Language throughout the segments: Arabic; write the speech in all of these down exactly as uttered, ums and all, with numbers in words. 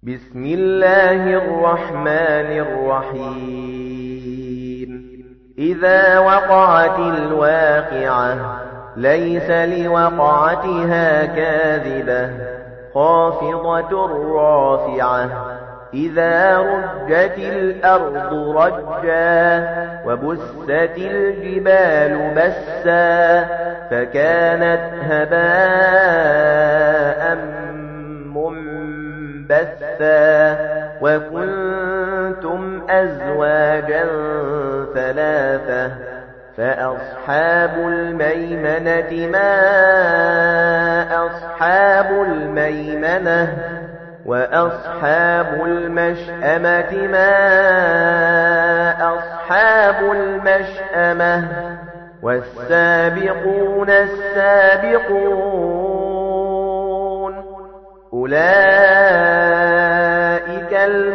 بسم الله الرحمن الرحيم إذا وقعت الواقعة ليس لوقعتها كاذبة خافضة رافعة إذا رجت الأرض رجا وبست الجبال بسا فكانت هباء منبثا وكنتم أزواجا ثلاثة فأصحاب الميمنة ما أصحاب الميمنة وأصحاب المشأمة ما أصحاب المشأمة والسابقون السابقون أولئك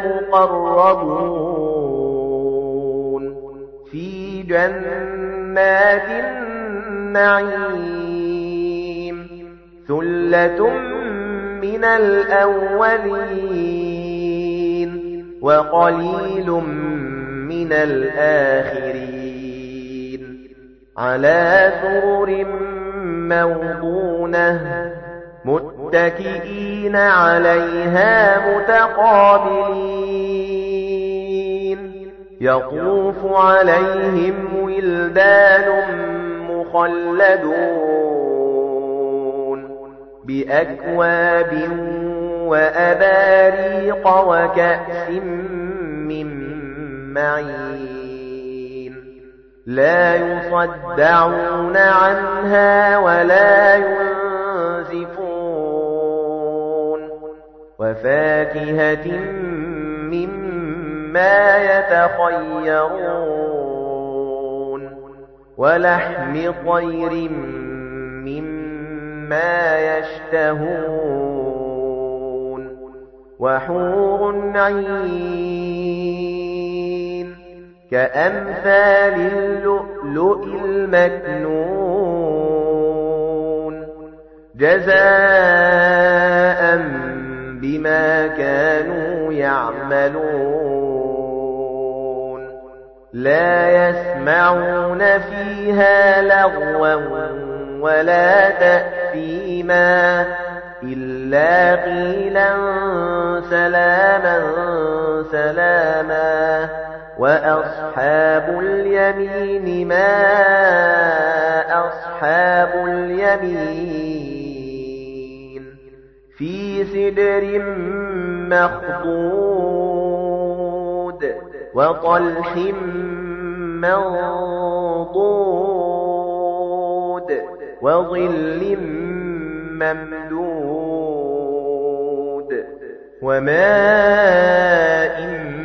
المقربون في جنات النعيم ثلة من الأولين وقليل من الآخرين على سرر موضونة متكئين عليها متقابلين يطوف عليهم ولدان مخلدون بأكواب وأباريق وكأس من معين لا يصدعون عنها ولا ينزفون وفاكهة مما يتخيرون ولحم طير مما يشتهون وحور عين كأمثال اللؤلؤ المكنون جزاء بما كانوا يعملون لا يسمعون فيها لغوا ولا تأثيما إلا قيلا سلاما سلاما وأصحاب اليمين ما أصحاب اليمين في سدر مخضود وطلح منضود وظل ممدود وماء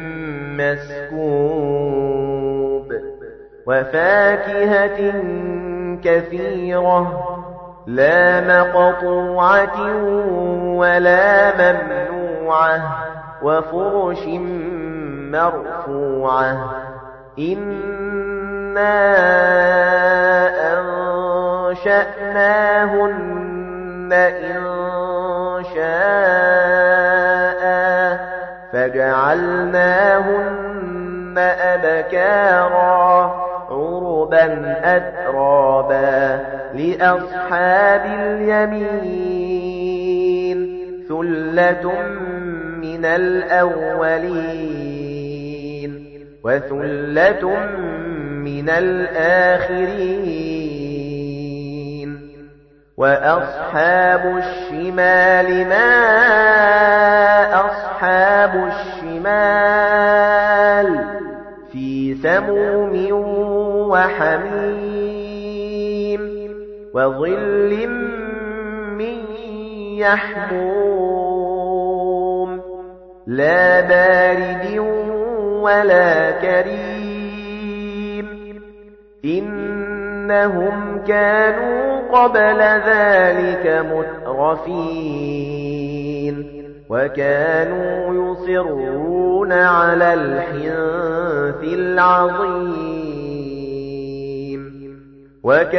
مسكوب وفاكهة كثيرة لا مقطوعة ولا ممنوعة وفرش مرفوعة إنا أنشأناهن إنشاء فجعلناهن أبكارا عربا أترابا لأصحاب اليمين ثلة من الأولين وثلة من الآخرين وأصحاب الشمال ما أصحاب الشمال في سموم وحميم وظل من يحموم لا بارد ولا كريم إنهم كانوا قبل ذلك مترفين وكانوا يصرون على الحنث العظيم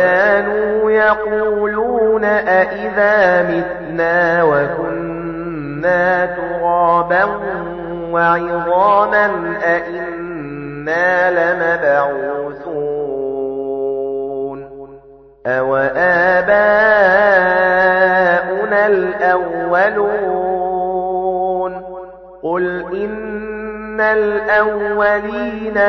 وكانوا يقولون أئذا متنا وكنا كُنَّا تُرَابًا وَعِظَامًا أَإِنَّا لَمَبْعُوثُونَ أَوَآبَاؤُنَا الْأَوَّلُونَ قُلْ إِنَّ الْأَوَّلِينَ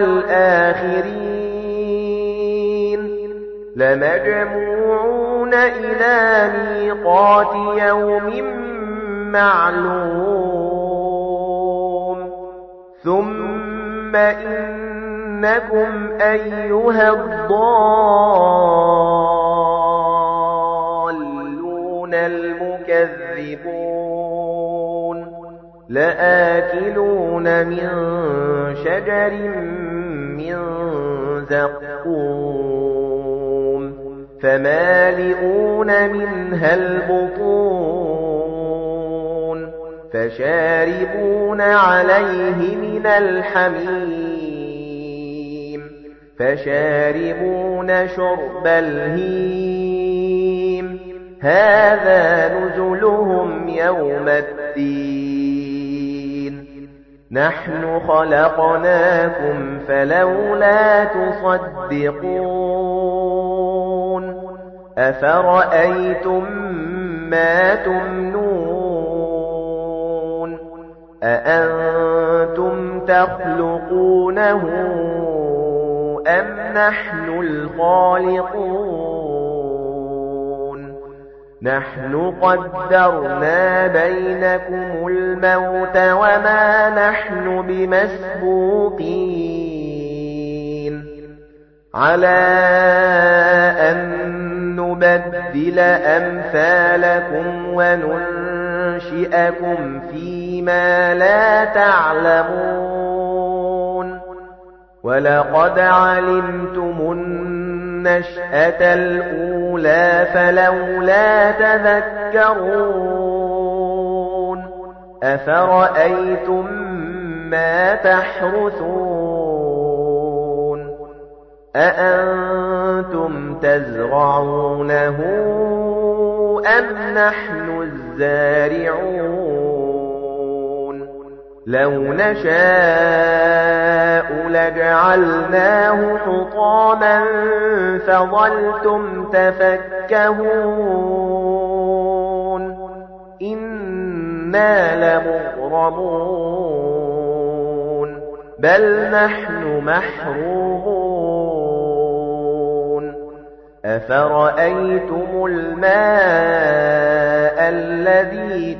وَالْآخِرِينَ لَمَجْمُوعُونَ إِلَى مِيقَاتِ يَوْمٍ مَّعْلُومٍ ثُمَّ إِنَّكُمْ أَيُّهَا الضَّالُّونَ الْمُكَذِّبُونَ لَآكِلُونَ مِن شَجَرٍ مِّن زَقُّومٍ فَمَالِئُونَ مِنْهَا الْبُطُونَ فَشَارِبُونَ عَلَيْهِ مِنَ الْحَمِيمِ فَشَارِبُونَ شُرْبَ الْهِيمِ هَذَا نُزُلُهُمْ يَوْمَ الدِّينِ نَحْنُ خَلَقْنَاكُمْ فَلَوْلَا تُصَدِّقُونَ أَفَرَأَيْتُم مَّا تُمْنُونَ أَأَنتُمْ تَخْلُقُونَهُ أَمْ نَحْنُ الْخَالِقُونَ نَحْنُ قَدَّرْنَا بَيْنَكُمُ الْمَوْتَ وَمَا نَحْنُ بِمَسْبُوقِينَ عَلَى أَن نُّبَدِّلَ أَمْثَالَكُمْ وَنُنشِئَكُمْ فِيمَا لَا تَعْلَمُونَ وَلَقَدْ عَلِمْتُمُ النَّشْأَةَ الْأُولَى فَلَوْلَا تَذَكَّرُونَ أَفَرَأَيْتُم مَّا تَحْرُثُونَ أَأَنتُمْ تَزْرَعُونَهُ أَمْ نَحْنُ الزَّارِعُونَ لَوْ نَشَاءُ لَجَعَلْنَاهُ حُطَامًا فَظَلْتُمْ تَفَكَّهُونَ إِنَّا لَمُغْرَمُونَ بَلْ نَحْنُ مَحْرُومُونَ أَفَرَأَيْتُمُ الْمَاءَ الَّذِي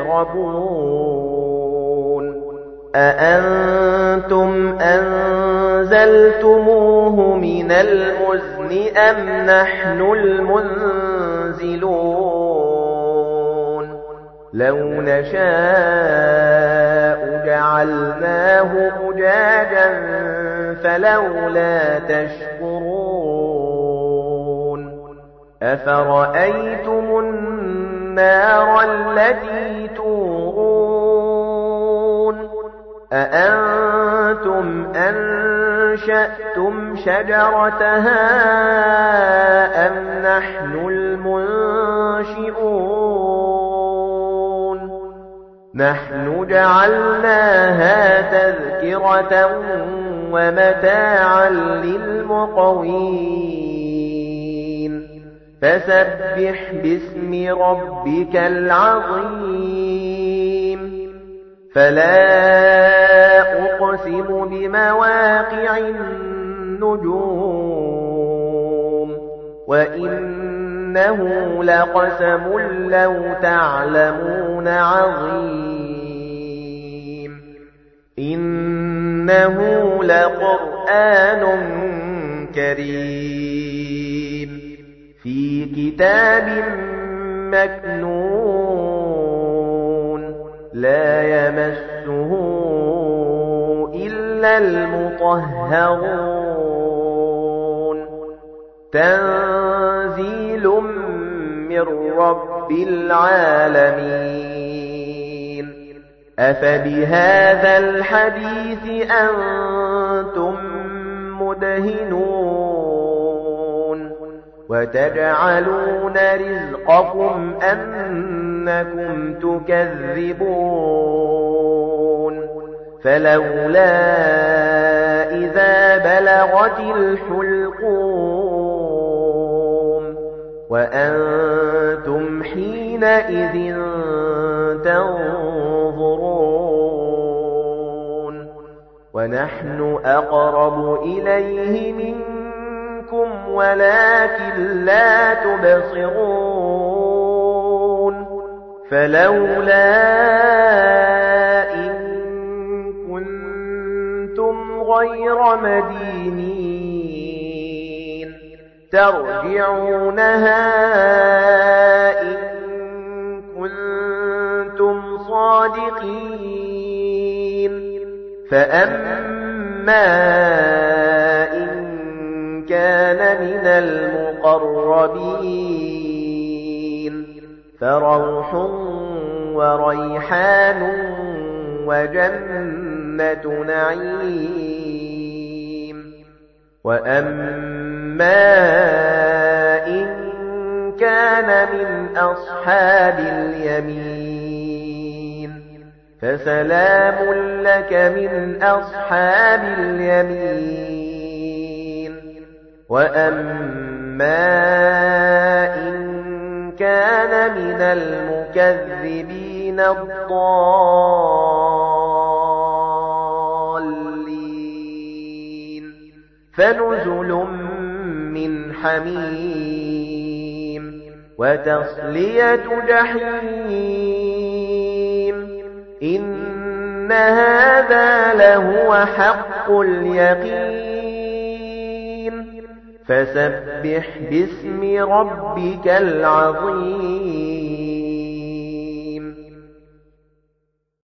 تَشْرَبُونَ أَأَنتُمْ أَنزَلْتُمُوهُ مِنَ الْمُزْنِ أَمْ نَحْنُ الْمُنزِلُونَ لَوْ نَشَاءُ جَعَلْنَاهُ أُجَاجًا فَلَوْلَا تَشْكُرُونَ أَفَرَأَيْتُمُ النَّارَ الَّتِي تُورُونَ أَأَنتُمْ أَنشَأْتُمْ شَجَرَتَهَا أَمْ نَحْنُ الْمُنشِئُونَ نَحْنُ جَعَلْنَاهَا تَذْكِرَةً وَمَتَاعًا لِلْمُقْوِينَ فَسَبِّحْ بِاسْمِ رَبِّكَ الْعَظِيمِ فَلَا أُقْسِمُ بِمَوَاقِعِ النُّجُومِ وَإِنَّهُ لَقَسَمٌ لَّوْ تَعْلَمُونَ عَظِيمٌ إِنَّهُ لَقُرْآنٌ كَرِيمٌ فِي كِتَابٍ مَّكْنُونٍ لَّا يَمَسُّهُ إِلَّا الْمُطَهَّرُونَ تَنزِيلٌ مِّن رَّبِّ الْعَالَمِينَ أَفَبِهَذَا الْحَدِيثِ أَنتُم مُّدْهِنُونَ وَتَجْعَلُونَ رِزْقَكُمْ أَنَّكُمْ إنكم تكذبون فلولا إذا بلغت الحلقوم وأنتم حينئذ تنظرون ونحن أقرب إليه منكم ولكن لا تبصرون فلولا إن كنتم غير مدينين ترجعونها إن كنتم صادقين فأما إن كان من المقربين فروح وريحان وجنة نعيم وأما إن كان من أصحاب اليمين فسلام لك من أصحاب اليمين وأما إن كان من المكذبين الضالين فنزل من حميم وتصلية جحيم إن هذا لهو حق اليقين فسبح باسم ربك العظيم